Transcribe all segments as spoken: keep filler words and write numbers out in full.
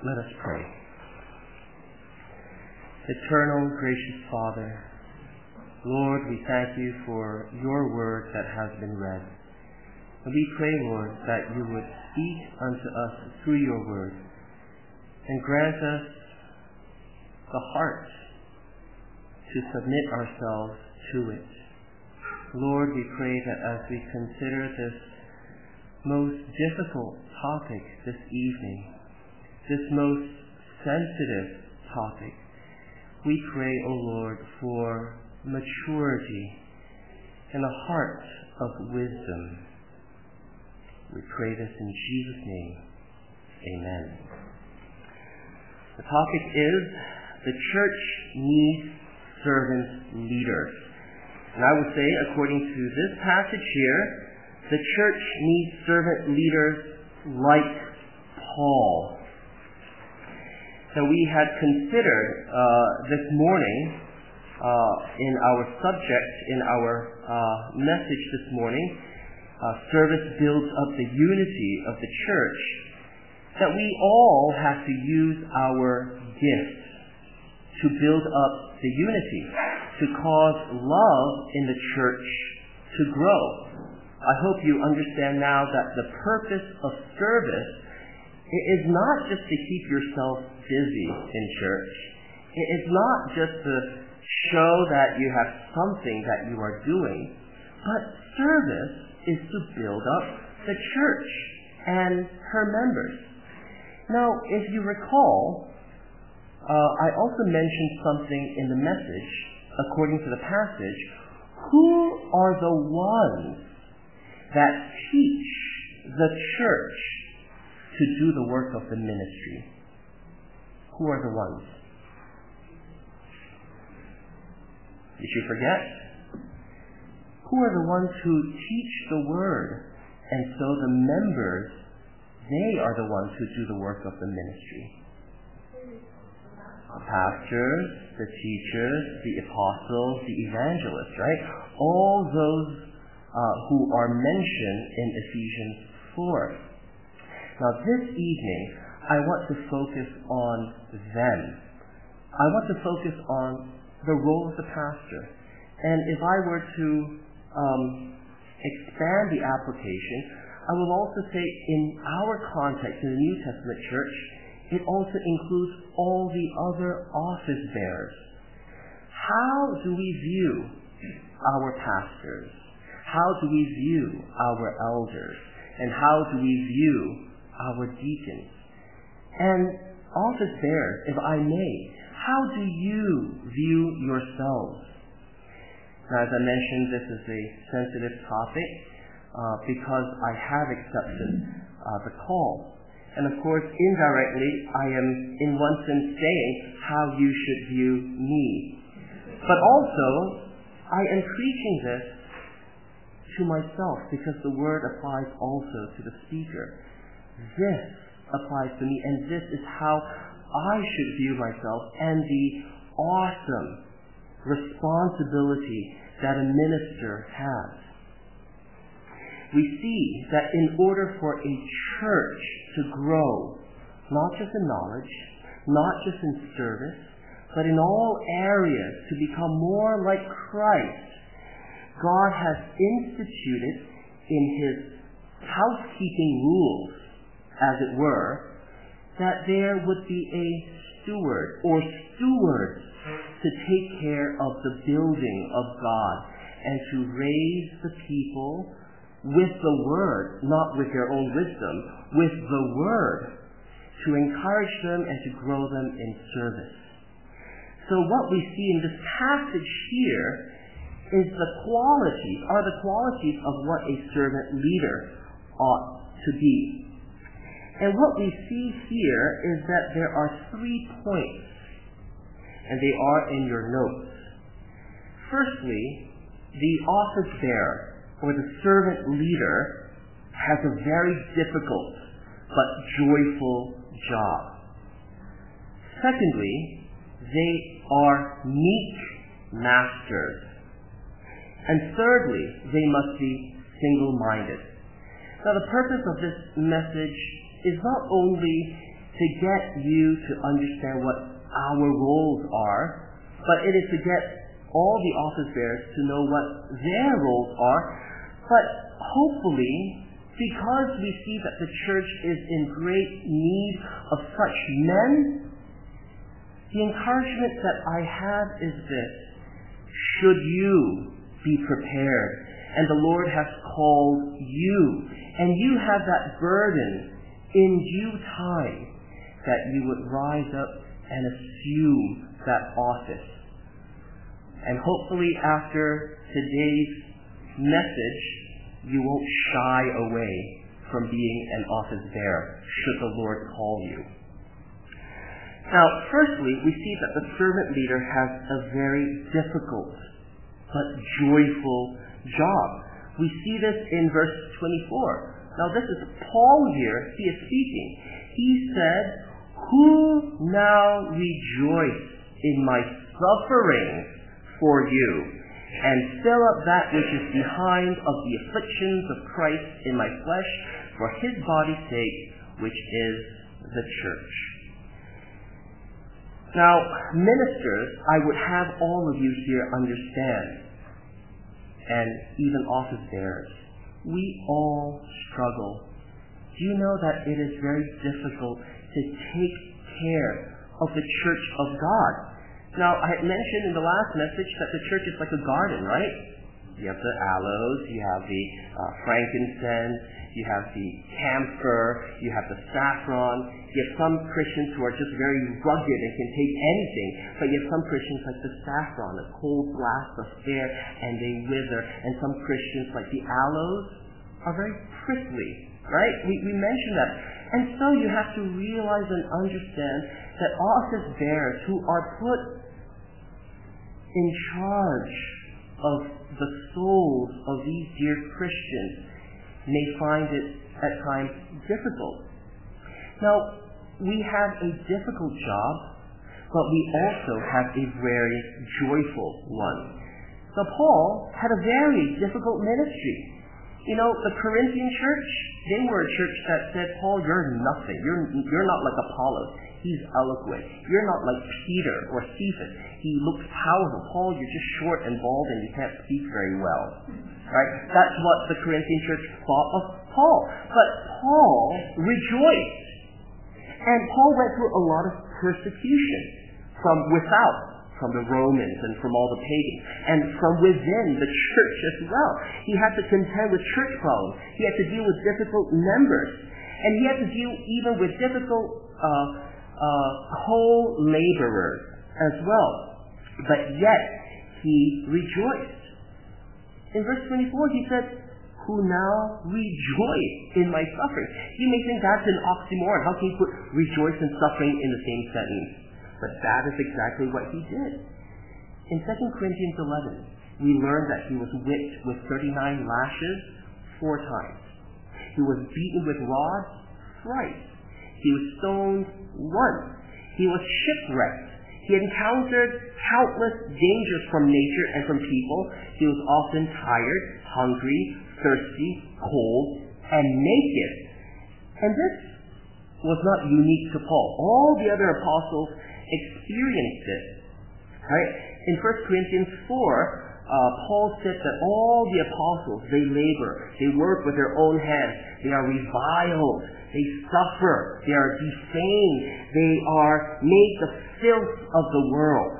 Let us pray. Eternal, gracious Father, Lord, we thank you for your word that has been read. And we pray, Lord, that you would speak unto us through your word and grant us the heart to submit ourselves to it. Lord, we pray that as we consider this most difficult topic this evening, this most sensitive topic, we pray, O Lord, for maturity and a heart of wisdom. We pray this in Jesus' name. Amen. The topic is, the church needs servant leaders. And I would say, according to this passage here, the church needs servant leaders like Paul. So we had considered uh, this morning uh, in our subject, in our uh, message this morning, uh, service builds up the unity of the church, that we all have to use our gifts to build up the unity, to cause love in the church to grow. I hope you understand now that the purpose of service is not just to keep yourself busy in church. It is not just to show that you have something that you are doing, but service is to build up the church and her members. Now, if you recall, uh, I also mentioned something in the message, according to the passage. Who are the ones that teach the church to do the work of the ministry? Who are the ones? Did you forget? Who are the ones who teach the word? And so the members, they are the ones who do the work of the ministry. The pastors, the teachers, the apostles, the evangelists, right? All those uh, who are mentioned in Ephesians four. Now this evening, I want to focus on them. I want to focus on the role of the pastor. And if I were to um, expand the application, I will also say in our context in the New Testament church, it also includes all the other office bearers. How do we view our pastors? How do we view our elders? And how do we view our deacons? And office bearers, if I may, how do you view yourselves? Now, as I mentioned, this is a sensitive topic uh, because I have accepted uh, the call. And of course, indirectly, I am in one sense saying how you should view me. But also, I am preaching this to myself because the word applies also to the speaker. This applies to me, and this is how I should view myself and the awesome responsibility that a minister has. We see that in order for a church to grow, not just in knowledge, not just in service, but in all areas to become more like Christ, God has instituted in His housekeeping rules, as it were, that there would be a steward or stewards to take care of the building of God and to raise the people with the Word, not with their own wisdom, with the Word, to encourage them and to grow them in service. So what we see in this passage here is the qualities, are the qualities of what a servant leader ought to be. And what we see here is that there are three points, and they are in your notes. Firstly, the office bearer, or the servant leader, has a very difficult but joyful job. Secondly, they are meek masters. And thirdly, they must be single-minded. Now, the purpose of this message is not only to get you to understand what our roles are, but it is to get all the office bearers to know what their roles are. But hopefully, because we see that the church is in great need of such men, the encouragement that I have is this: should you be prepared, and the Lord has called you, and you have that burden, in due time, that you would rise up and assume that office. And hopefully after today's message, you won't shy away from being an office bearer, should the Lord call you. Now, firstly, we see that the servant leader has a very difficult but joyful job. We see this in verse twenty-four. Now, this is Paul here. He is speaking. He said, "Who now rejoice in my sufferings for you, and fill up that which is behind of the afflictions of Christ in my flesh, for his body's sake, which is the church." Now, ministers, I would have all of you here understand, and even office bearers, we all struggle. Do you know that it is very difficult to take care of the church of God? Now, I had mentioned in the last message that the church is like a garden, right? You have the aloes, you have the uh, frankincense, you have the camphor, you have the saffron. You have some Christians who are just very rugged and can take anything, but you have some Christians like the saffron, a cold blast of air, and they wither. And some Christians like the aloes are very prickly, right? We, we mentioned that. And so you have to realize and understand that office bearers who are put in charge of the souls of these dear Christians may find it at times difficult. Now, we have a difficult job, but we also have a very joyful one. So Paul had a very difficult ministry. You know, the Corinthian church, they were a church that said, "Paul, you're nothing. You're, you're not like Apollos. He's eloquent. You're not like Peter or Cephas. He looks powerful. Paul, you're just short and bald and you can't speak very well." Right? That's what the Corinthian church thought of Paul. But Paul rejoiced. And Paul went through a lot of persecution from without, from the Romans and from all the pagans, and from within the church as well. He had to contend with church problems. He had to deal with difficult members. And he had to deal even with difficult uh, uh, co-laborers as well. But yet, he rejoiced. In verse twenty-four, he said, "Who now rejoice in my suffering." You may think that's an oxymoron. How can you put rejoice and suffering in the same sentence? But that is exactly what he did. In Second Corinthians eleven, we learn that he was whipped with thirty-nine lashes four times. He was beaten with rods thrice. He was stoned once. He was shipwrecked. He encountered countless dangers from nature and from people. He was often tired, hungry, thirsty, cold, and naked. And this was not unique to Paul. All the other apostles experienced it. Right? In First Corinthians four, uh, Paul said that all the apostles, they labor, they work with their own hands, they are reviled, they suffer, they are defamed, they are made the filth of the world.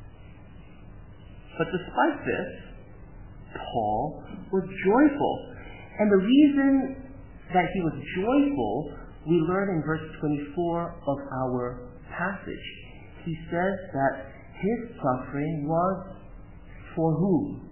But despite this, Paul was joyful. And the reason that he was joyful, we learn in verse twenty-four of our passage. He says that his suffering was for whom?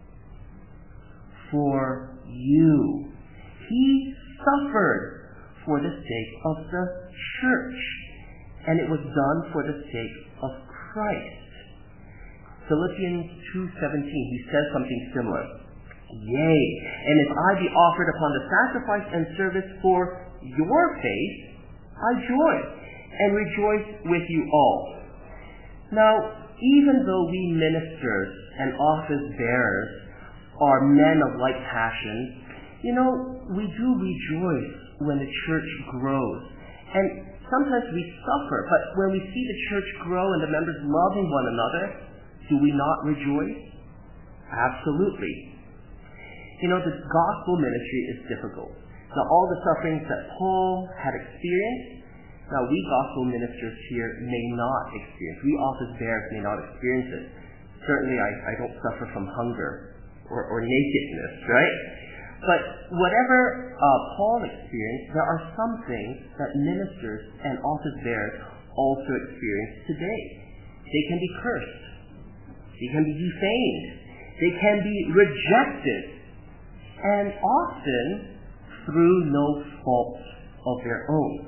For you. He suffered for the sake of the church, and it was done for the sake of Christ. Philippians two seventeen, he says something similar. "Yea, and if I be offered upon the sacrifice and service for your faith, I joy and rejoice with you all." Now, even though we ministers and office bearers are men of like passions, you know, we do rejoice when the church grows And sometimes we suffer, but when we see the church grow and the members loving one another, do we not rejoice? Absolutely. You know, the gospel ministry is difficult. Now, all the sufferings that Paul had experienced, now we gospel ministers here may not experience. We office bearers may not experience it. Certainly, I, I don't suffer from hunger or, or nakedness, right? But whatever uh, Paul experienced, there are some things that ministers and office bearers also experience today. They can be cursed. They can be defamed. They can be rejected. And often through no fault of their own.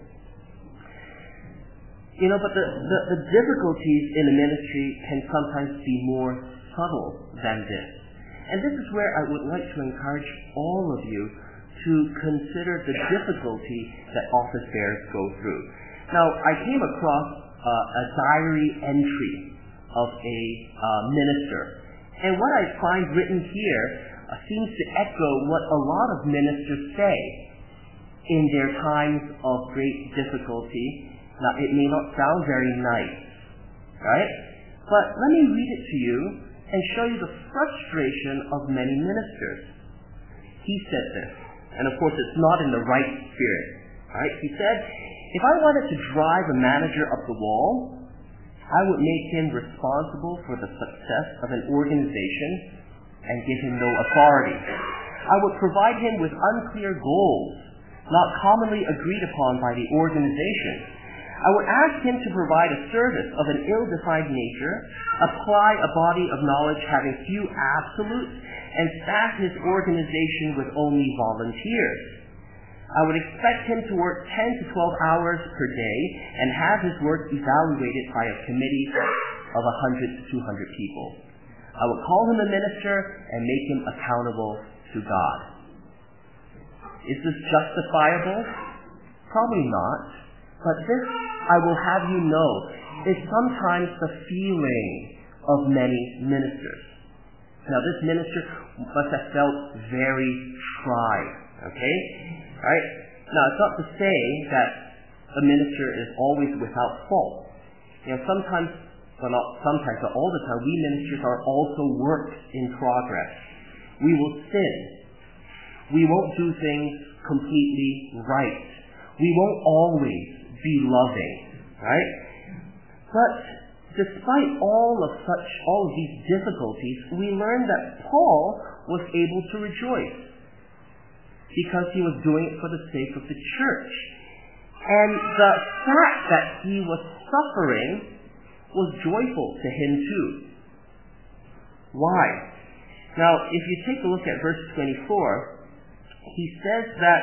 You know, but the, the, the difficulties in the ministry can sometimes be more subtle than this. And this is where I would like to encourage all of you to consider the difficulty that office bearers go through. Now, I came across uh, a diary entry of a uh, minister. And what I find written here uh, seems to echo what a lot of ministers say in their times of great difficulty. Now, it may not sound very nice, right? But let me read it to you and show you the frustration of many ministers. He said this, and of course it's not in the right spirit, right? He said, if I wanted to drive a manager up the wall, I would make him responsible for the success of an organization and give him no authority. I would provide him with unclear goals, not commonly agreed upon by the organization. I would ask him to provide a service of an ill-defined nature, apply a body of knowledge having few absolutes, and staff his organization with only volunteers. I would expect him to work ten to twelve hours per day and have his work evaluated by a committee of one hundred to two hundred people. I would call him a minister and make him accountable to God. Is this justifiable? Probably not. But this, I will have you know, is sometimes the feeling of many ministers. Now, this minister must have felt very tried, okay? Right? Now, it's not to say that a minister is always without fault. You know, sometimes, well not sometimes, but all the time, we ministers are also works in progress. We will sin. We won't do things completely right. We won't always be loving, right? But despite all of such, all of these difficulties, we learn that Paul was able to rejoice because he was doing it for the sake of the church. And the fact that he was suffering was joyful to him too. Why? Now, if you take a look at verse twenty-four, he says that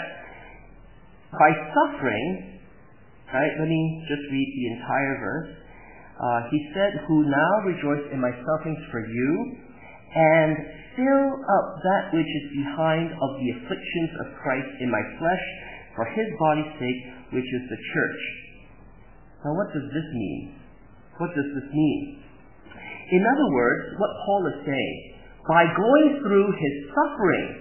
by suffering, right, let me just read the entire verse. Uh, he said, who now rejoice in my sufferings for you, and fill up that which is behind of the afflictions of Christ in my flesh, for his body's sake, which is the church. Now what does this mean? What does this mean? In other words, what Paul is saying, by going through his sufferings,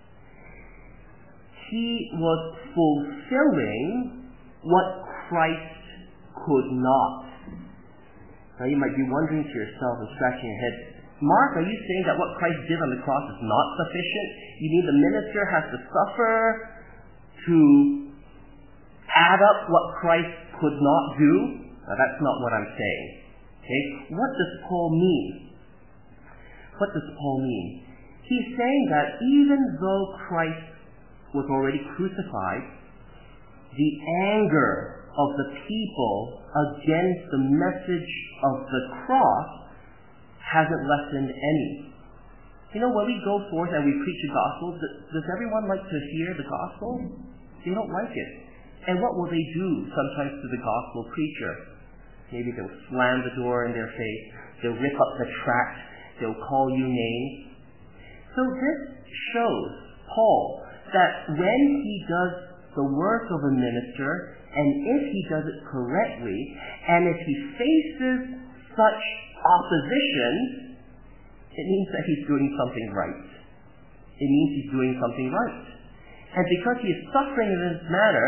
he was fulfilling what Christ could not. Now you might be wondering to yourself and scratching your head, Mark, are you saying that what Christ did on the cross is not sufficient? You mean the minister has to suffer to add up what Christ could not do? Now that's not what I'm saying. Okay? What does Paul mean? What does Paul mean? He's saying that even though Christ was already crucified, the anger of the people against the message of the cross hasn't lessened any. You know, when we go forth and we preach the gospel, does everyone like to hear the gospel? They don't like it. And what will they do sometimes to the gospel preacher? Maybe they'll slam the door in their face. They'll rip up the tract. They'll call you names. So this shows Paul that when he does the work of a minister, and if he does it correctly, and if he faces such opposition, it means that he's doing something right. It means he's doing something right. And because he is suffering in this manner,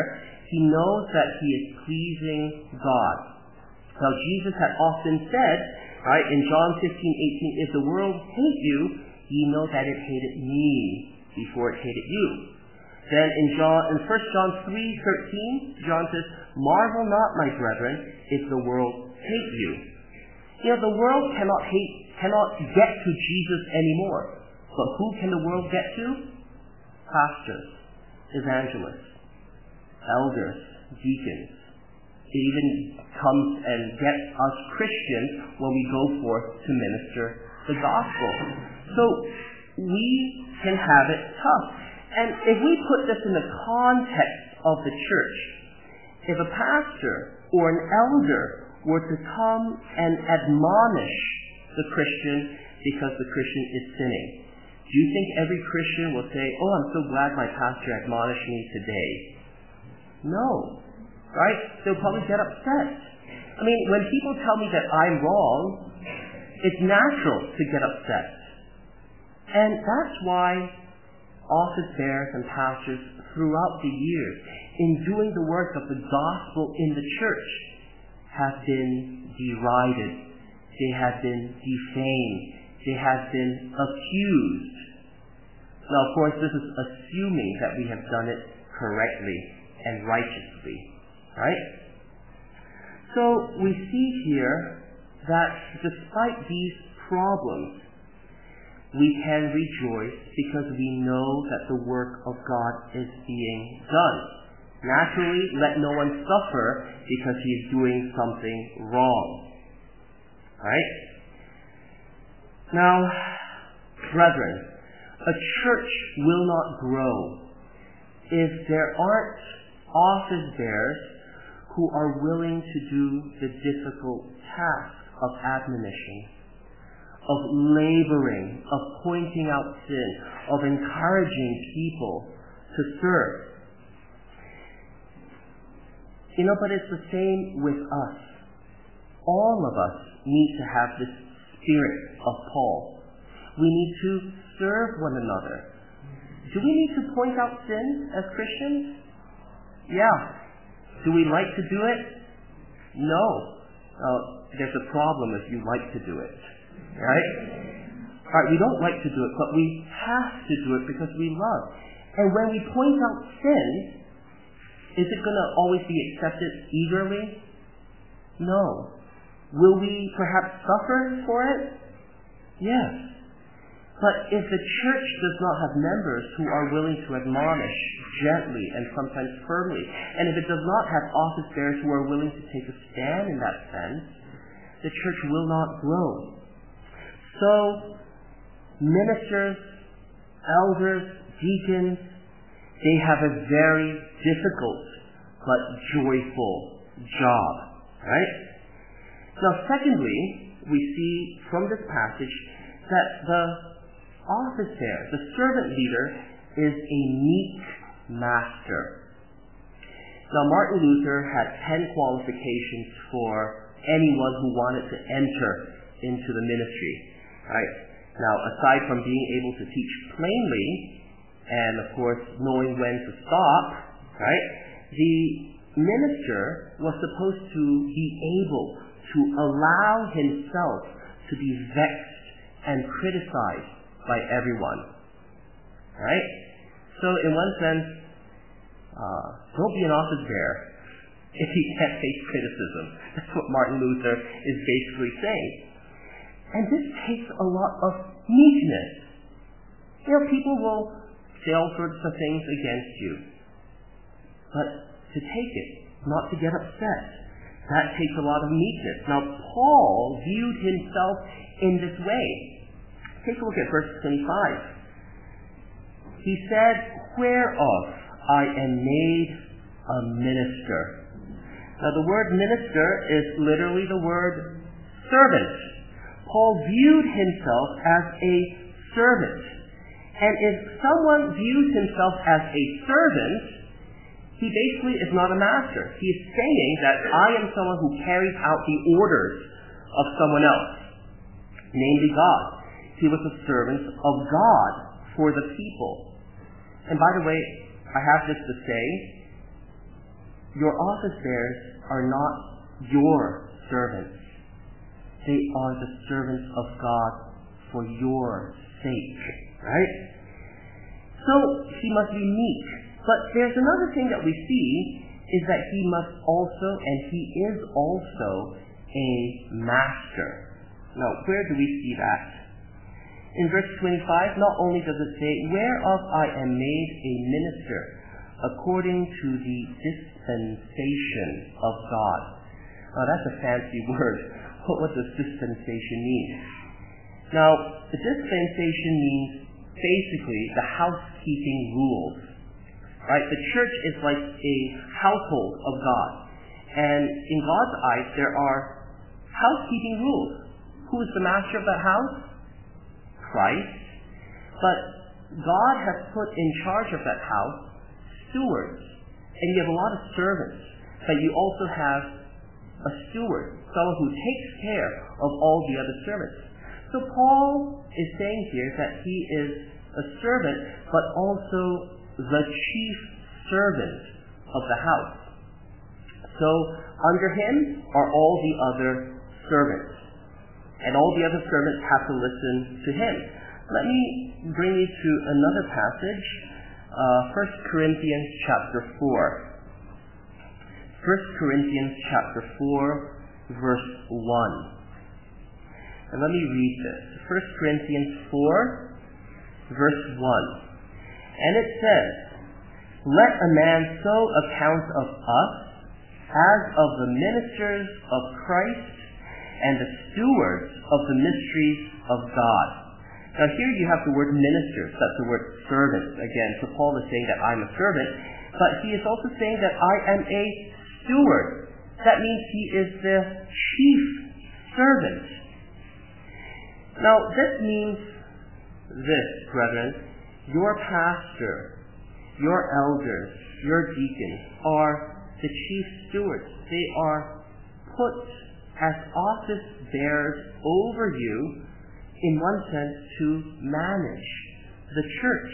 He knows that he is pleasing God. Now, Jesus had often said, right, in John fifteen eighteen, if the world hate you, ye know that it hated me before it hated you. Then in John, in First John three thirteen, John says, marvel not, my brethren, if the world hate you. You know, the world cannot hate, cannot get to Jesus anymore. But who can the world get to? Pastors, evangelists, elders, deacons. It even comes and gets us Christians when we go forth to minister the gospel. So we can have it tough. And if we put this in the context of the church, if a pastor or an elder were to come and admonish the Christian because the Christian is sinning, do you think every Christian will say, oh, I'm so glad my pastor admonished me today? No. Right? They'll probably get upset. I mean, when people tell me that I'm wrong, it's natural to get upset. And that's why office bearers and pastors throughout the years, in doing the work of the gospel in the church, have been derided. They have been defamed. They have been accused. Now, of course, this is assuming that we have done it correctly and righteously. Right? So we see here that despite these problems, we can rejoice because we know that the work of God is being done. Naturally, let no one suffer because he is doing something wrong. Right? Now, brethren, a church will not grow if there aren't office bearers who are willing to do the difficult task of admonition, of laboring, of pointing out sin, of encouraging people to serve. You know, but it's the same with us. All of us need to have this spirit of Paul. We need to serve one another. Do we need to point out sin as Christians? Yeah. Do we like to do it? No. Uh, there's a problem if you like to do it. Right? Alright, we don't like to do it, but we have to do it because we love. And when we point out sin, is it going to always be accepted eagerly? No. Will we perhaps suffer for it? Yes. But if the church does not have members who are willing to admonish gently and sometimes firmly, and if it does not have office bearers who are willing to take a stand in that sense, the church will not grow. So, ministers, elders, deacons, they have a very difficult but joyful job. Right? Now, secondly, we see from this passage that the office bearer, the servant leader, is a meek master. Now, Martin Luther had ten qualifications for anyone who wanted to enter into the ministry. Right? Now, aside from being able to teach plainly, and of course knowing when to stop, right? The minister was supposed to be able to allow himself to be vexed and criticized by everyone. Right? So in one sense, uh, don't be an office bearer if you can't face criticism. That's what Martin Luther is basically saying. And this takes a lot of meekness. You know, people will say all sorts of things against you. But to take it, not to get upset, that takes a lot of meekness. Now, Paul viewed himself in this way. Take a look at verse twenty-five. He said, whereof I am made a minister. Now, the word minister is literally the word servant. Paul viewed himself as a servant. And if someone views himself as a servant, he basically is not a master. He is saying that I am someone who carries out the orders of someone else, namely God. He was a servant of God for the people. And by the way, I have this to say, your office bearers are not your servants. They are the servants of God for your sake, right? So he must be meek. But there's another thing that we see is that he must also, and he is also, a master. Now, where do we see that? In verse twenty-five, not only does it say, whereof I am made a minister according to the dispensation of God. Now, that's a fancy word. What does dispensation mean? Now, the dispensation means basically the housekeeping rules. Right? The church is like a household of God. And in God's eyes, there are housekeeping rules. Who is the master of that house? Christ. But God has put in charge of that house stewards. And you have a lot of servants. But you also have a steward, someone who takes care of all the other servants. So Paul is saying here that he is a servant, but also the chief servant of the house. So under him are all the other servants. And all the other servants have to listen to him. Let me bring you to another passage, uh, First Corinthians chapter four. First Corinthians chapter four, verse one. And let me read this. First Corinthians four, verse one. And it says, let a man so account of us as of the ministers of Christ and the stewards of the mysteries of God. Now here you have the word ministers, that's the word servant. Again, so Paul is saying that I'm a servant, but he is also saying that I am a steward. That means he is the chief servant. Now this means this, brethren, your pastor, your elders, your deacons are the chief stewards. They are put as office bearers over you, in one sense, to manage the church.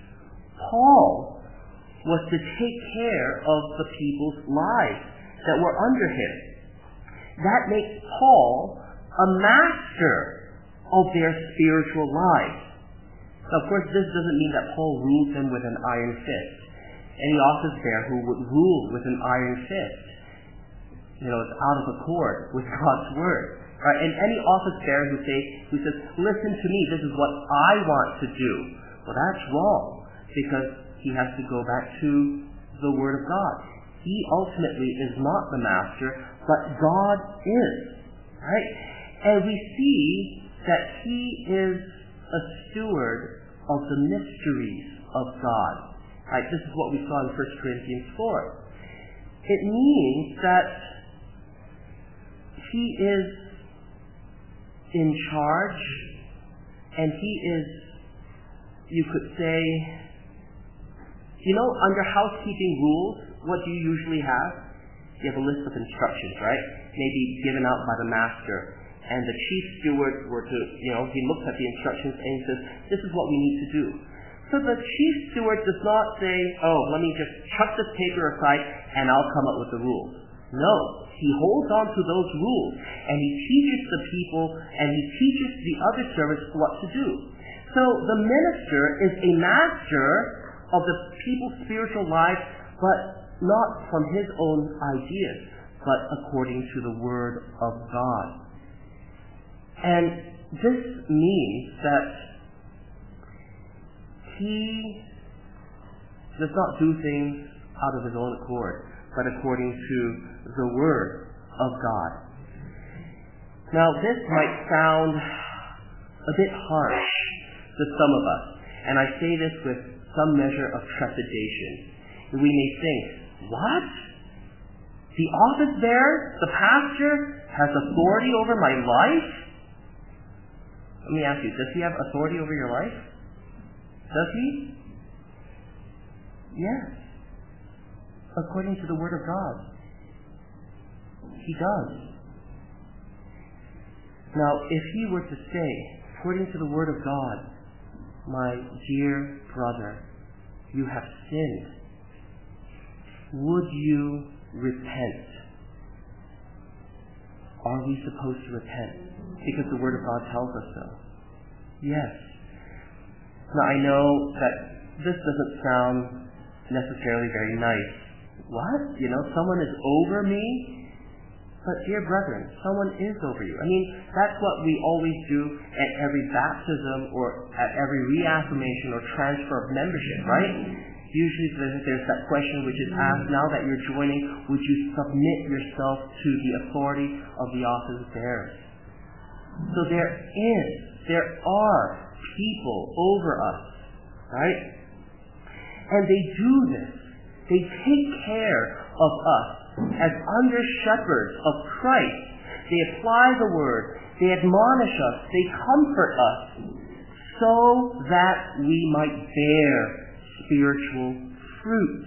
Paul was to take care of the people's lives that were under him. That makes Paul a master of their spiritual lives. Now, of course, this doesn't mean that Paul ruled them with an iron fist. Any office bearer who would rule with an iron fist, you know, is out of accord with God's word. Right? And any office bearer who, say, who says, listen to me, this is what I want to do. Well, that's wrong, because he has to go back to the word of God. He ultimately is not the master, but God is. Right? And we see that he is a steward of the mysteries of God. Right? This is what we saw in First Corinthians four. It means that he is in charge, and he is, you could say, you know, under housekeeping rules, what do you usually have? You have a list of instructions, right? Maybe given out by the master. And the chief steward were to, you know, he looks at the instructions and he says, this is what we need to do. So the chief steward does not say, oh, let me just chuck this paper aside and I'll come up with the rules. No, he holds on to those rules and he teaches the people and he teaches the other servants what to do. So the minister is a master of the people's spiritual lives, but not from his own ideas, but according to the word of God. And this means that he does not do things out of his own accord, but according to the word of God. Now, this might sound a bit harsh to some of us, and I say this with some measure of trepidation. We may think, what? The office bearer, the pastor, has authority over my life? Let me ask you, does he have authority over your life? Does he? Yes. According to the word of God. He does. Now, if he were to say, according to the word of God, my dear brother, you have sinned, would you repent. Are we supposed to repent? Because the Word of God tells us so. Yes. Now I know that this doesn't sound necessarily very nice. What? You know, someone is over me? But dear brethren, someone is over you. I mean, that's what we always do at every baptism or at every reaffirmation or transfer of membership, right? Usually there's, there's that question which is asked, now that you're joining, would you submit yourself to the authority of the office bearers? So there is, there are people over us, right? And they do this. They take care of us as under shepherds of Christ. They apply the word, they admonish us, they comfort us, so that we might bear spiritual fruit.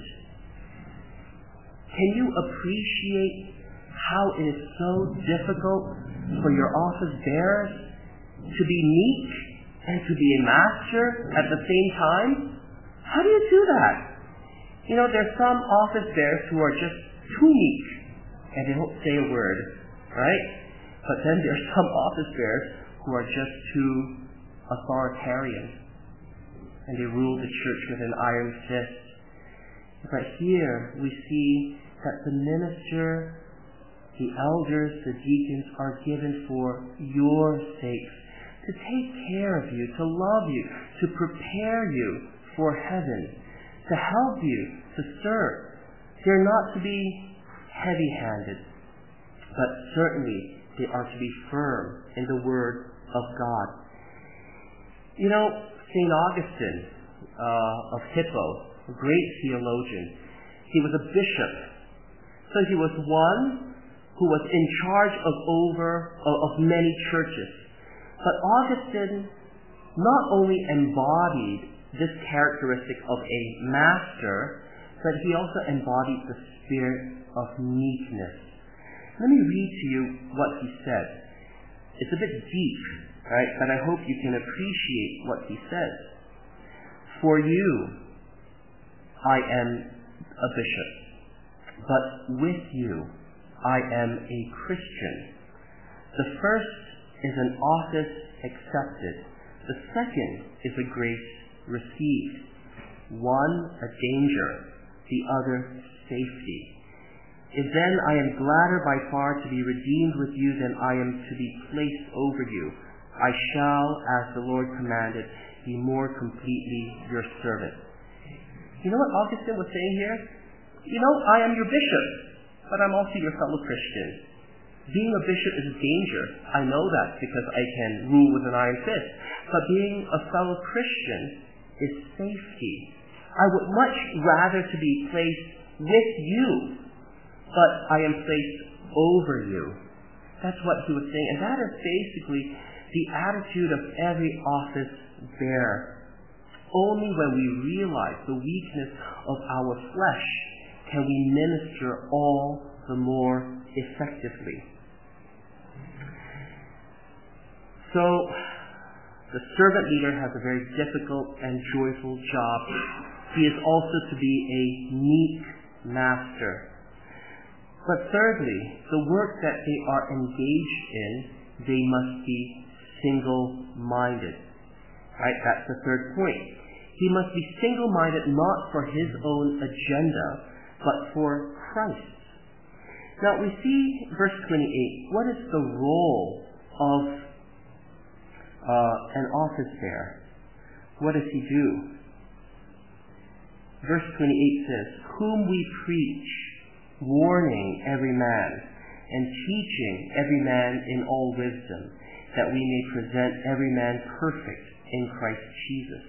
Can you appreciate how it is so difficult for your office bearers to be meek and to be a master at the same time? How do you do that? You know, there's some office bearers who are just too meek and they don't say a word, right? But then there's some office bearers who are just too authoritarian and they rule the church with an iron fist. But here we see that the minister, the elders, the deacons are given for your sakes, to take care of you, to love you, to prepare you for heaven, to help you, to serve. They're not to be heavy-handed, but certainly they are to be firm in the Word of God. You know, Saint Augustine uh, of Hippo, a great theologian, he was a bishop. So he was one who was in charge of over of, of many churches. But Augustine not only embodied this characteristic of a master, but he also embodied the spirit of meekness. Let me read to you what he said. It's a bit deep, right? But I hope you can appreciate what he says. For you, I am a bishop, but with you, I am a Christian. The first is an office accepted. The second is a grace received. One, a danger. The other, safety. If then I am gladder by far to be redeemed with you than I am to be placed over you, I shall, as the Lord commanded, be more completely your servant. You know what Augustine was saying here? You know, I am your bishop, but I'm also your fellow Christian. Being a bishop is a danger. I know that because I can rule with an iron fist. But being a fellow Christian is safety. I would much rather to be placed with you, but I am placed over you. That's what he was saying. And that is basically the attitude of every office bearer. Only when we realize the weakness of our flesh can we minister all the more effectively. So, the servant leader has a very difficult and joyful job. He is also to be a meek master. But thirdly, the work that they are engaged in, they must be single-minded. Right? That's the third point. He must be single-minded not for his own agenda, but for Christ. Now we see verse twenty-eight. What is the role of uh, an office bearer? What does he do? Verse twenty-eight says, whom we preach, warning every man, and teaching every man in all wisdom, that we may present every man perfect in Christ Jesus.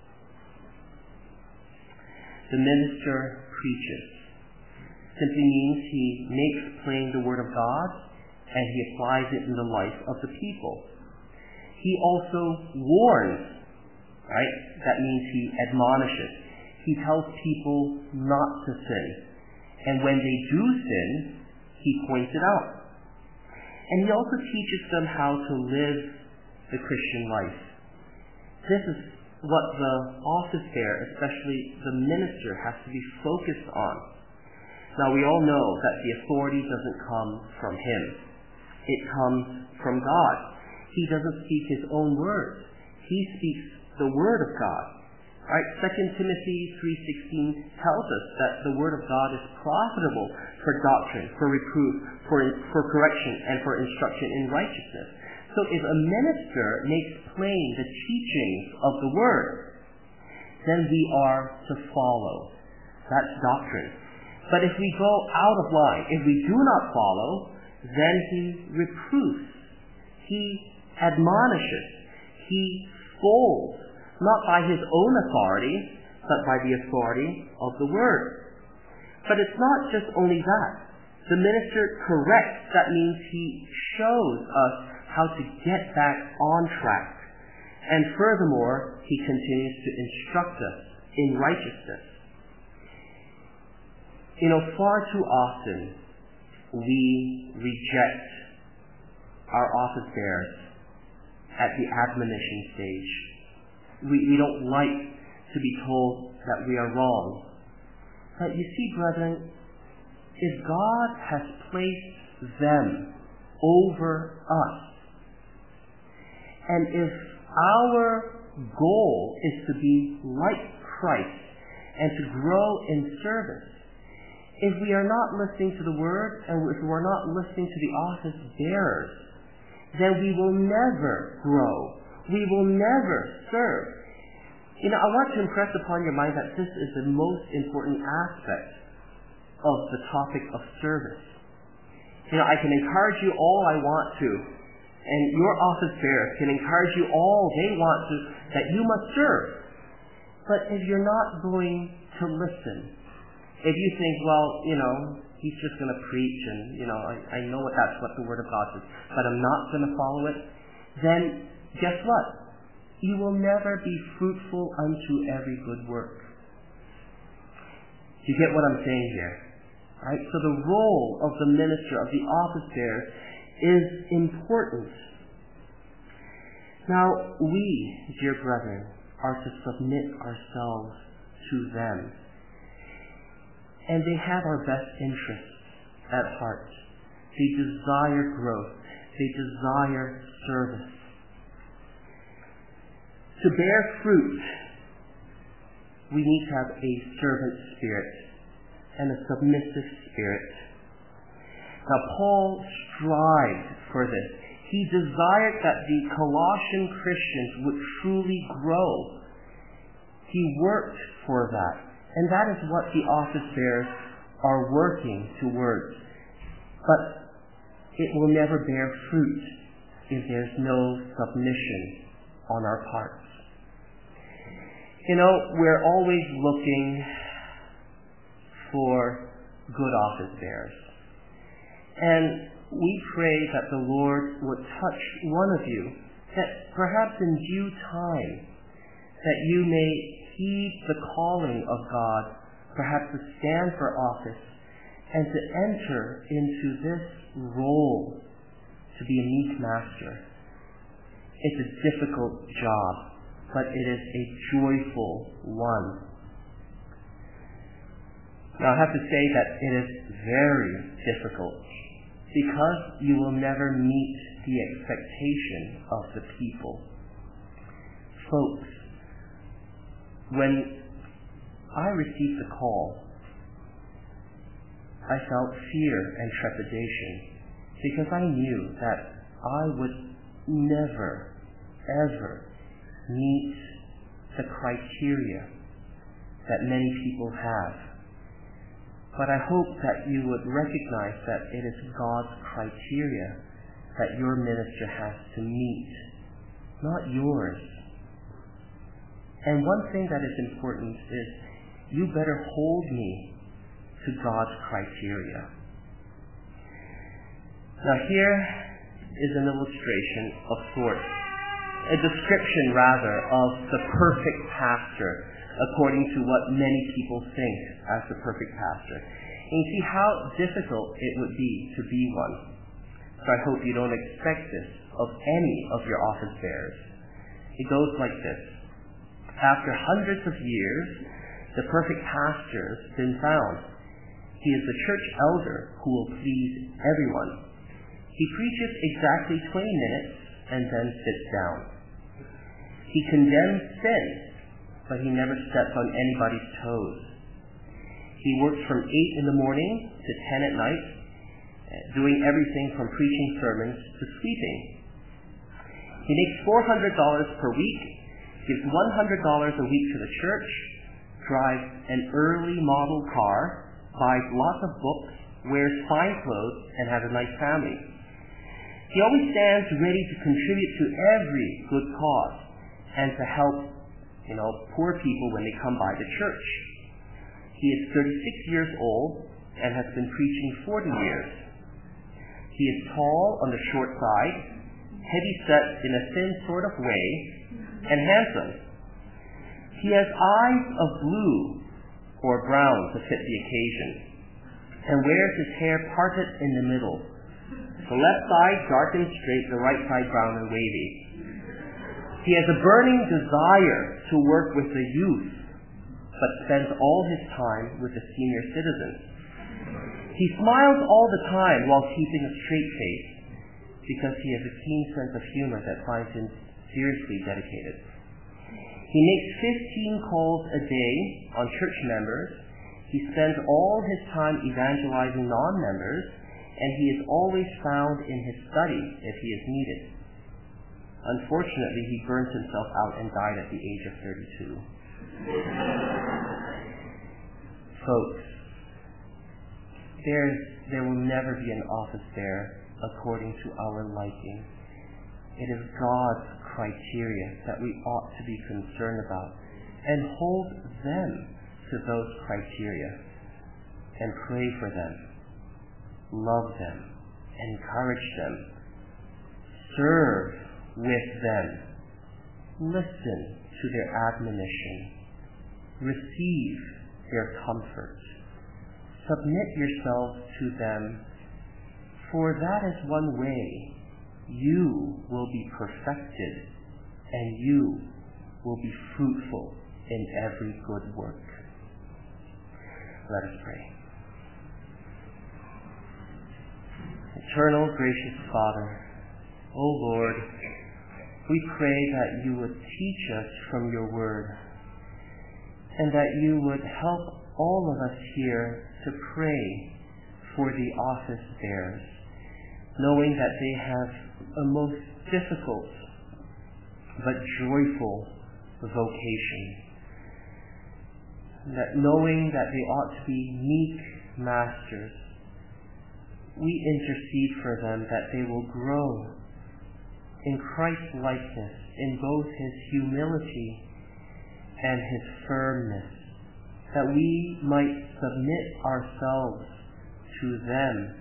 The minister preaches. Simply means he makes plain the Word of God, and he applies it in the life of the people. He also warns, right? That means he admonishes. He tells people not to sin. And when they do sin, he points it out. And he also teaches them how to live the Christian life. This is what the office bearer, especially the minister, has to be focused on. Now, we all know that the authority doesn't come from him. It comes from God. He doesn't speak his own words. He speaks the word of God. Right? Second Timothy three sixteen tells us that the word of God is profitable for doctrine, for reproof, for, for correction, and for instruction in righteousness. So if a minister makes plain the teachings of the word, then we are to follow. That's doctrine. But if we go out of line, if we do not follow, then he reproofs, he admonishes, he scolds, not by his own authority, but by the authority of the word. But it's not just only that. The minister corrects. That means he shows us how to get back on track. And furthermore, he continues to instruct us in righteousness. You know, far too often we reject our office bearers at the admonition stage. We, we don't like to be told that we are wrong. But you see, brethren, if God has placed them over us, and if our goal is to be like Christ and to grow in service, if we are not listening to the word and if we're not listening to the office bearers, then we will never grow. We will never serve. You know, I want to impress upon your mind that this is the most important aspect of the topic of service. You know, I can encourage you all I want to, and your office bearers can encourage you all they want to, that you must serve. But if you're not going to listen, if you think, well, you know, he's just going to preach and, you know, I, I know what that's what the Word of God says, but I'm not going to follow it, then guess what? You will never be fruitful unto every good work. You get what I'm saying here? Right? So the role of the minister, of the office bearer, is important. Now, we, dear brethren, are to submit ourselves to them. And they have our best interests at heart. They desire growth. They desire service. To bear fruit, we need to have a servant spirit and a submissive spirit. Now, Paul strived for this. He desired that the Colossian Christians would truly grow. He worked for that. And that is what the office bearers are working towards. But it will never bear fruit if there's no submission on our parts. You know, we're always looking for good office bearers. And we pray that the Lord would touch one of you, that perhaps in due time, that you may heed the calling of God, perhaps to stand for office, and to enter into this role to be a meek master. It's a difficult job, but it is a joyful one. Now, I have to say that it is very difficult because you will never meet the expectation of the people. Folks, when I received the call, I felt fear and trepidation because I knew that I would never, ever meet the criteria that many people have. But I hope that you would recognize that it is God's criteria that your minister has to meet, not yours. And one thing that is important is you better hold me to God's criteria. Now here is an illustration of sorts, a description rather of the perfect pastor according to what many people think as the perfect pastor. And you see how difficult it would be to be one. So I hope you don't expect this of any of your office bearers. It goes like this. After hundreds of years, the perfect pastor has been found. He is the church elder who will please everyone. He preaches exactly twenty minutes and then sits down. He condemns sin, but he never steps on anybody's toes. He works from eight in the morning to ten at night, doing everything from preaching sermons to sleeping. He makes four hundred dollars per week, gives one hundred dollars a week to the church, drives an early model car, buys lots of books, wears fine clothes, and has a nice family. He always stands ready to contribute to every good cause and to help, you know, poor people when they come by the church. He is thirty-six years old and has been preaching forty years. He is tall on the short side, heavy-set in a thin sort of way, and handsome. He has eyes of blue or brown to fit the occasion, and wears his hair parted in the middle. The left side dark and straight, the right side brown and wavy. He has a burning desire to work with the youth, but spends all his time with the senior citizens. He smiles all the time while keeping a straight face, because he has a keen sense of humor that finds him seriously dedicated. He makes fifteen calls a day on church members. He spends all his time evangelizing non-members, and he is always found in his study if he is needed. Unfortunately, he burnt himself out and died at the age of thirty-two. Folks, there, there will never be an office bearer according to our liking. It is God's criteria that we ought to be concerned about, and hold them to those criteria, and pray for them, love them, encourage them, serve with them, listen to their admonition, receive their comfort, submit yourselves to them, for that is one way you will be perfected and you will be fruitful in every good work. Let us pray. Eternal, gracious Father, O Lord, we pray that you would teach us from your word, and that you would help all of us here to pray for the office bearers, knowing that they have a most difficult but joyful vocation, that knowing that they ought to be meek masters, we intercede for them that they will grow in Christ's likeness in both his humility and his firmness, that we might submit ourselves to them,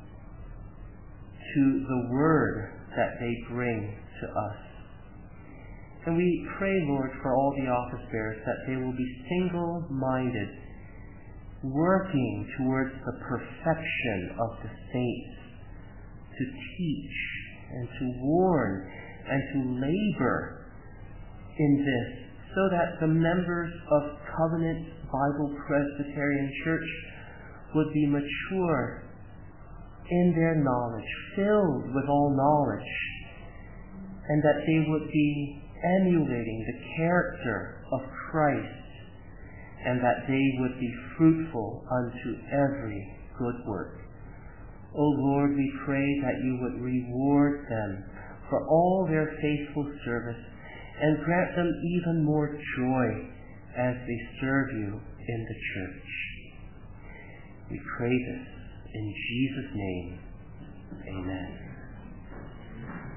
to the word that they bring to us. And we pray, Lord, for all the office bearers that they will be single-minded, working towards the perfection of the saints, to teach and to warn and to labor in this, so that the members of Covenant Bible Presbyterian Church would be mature in their knowledge, filled with all knowledge, and that they would be emulating the character of Christ, and that they would be fruitful unto every good work. O Lord, we pray that you would reward them for all their faithful service, and grant them even more joy as they serve you in the church. We pray this in Jesus' name. Amen.